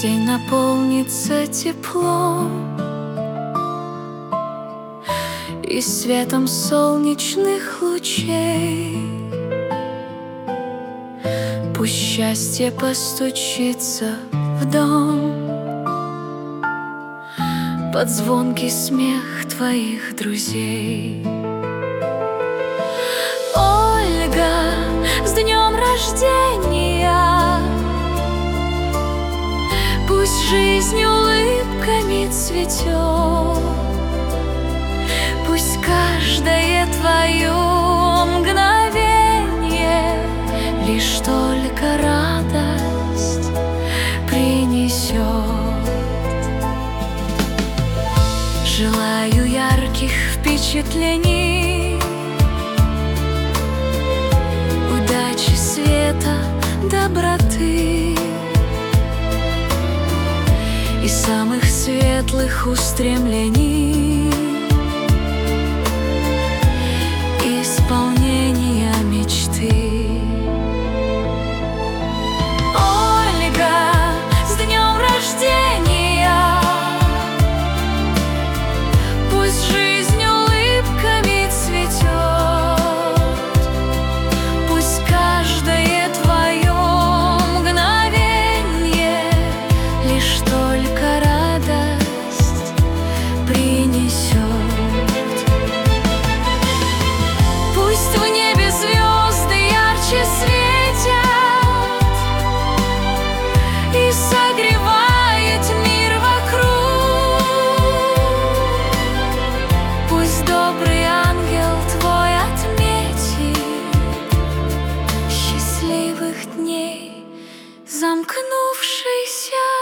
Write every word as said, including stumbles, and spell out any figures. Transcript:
день наполнится теплом и светом солнечных лучей. Пусть счастье постучится в дом под звонкий смех твоих друзей. Ольга, с днем рождения! Пусть жизнь улыбками цветет, пусть каждое твое мгновение лишь только радость принесет. Желаю ярких впечатлений, удачи, света, доброты и самых светлых устремлений, исполнения мечты. Ольга, с днем рождения! Пусть жизнь улыбками цветет, пусть каждое твое мгновение лишь только радость принесет. Пусть в небе звезды ярче светят и согревает мир вокруг. Пусть добрый ангел твой отметит счастливых дней замкнувшийся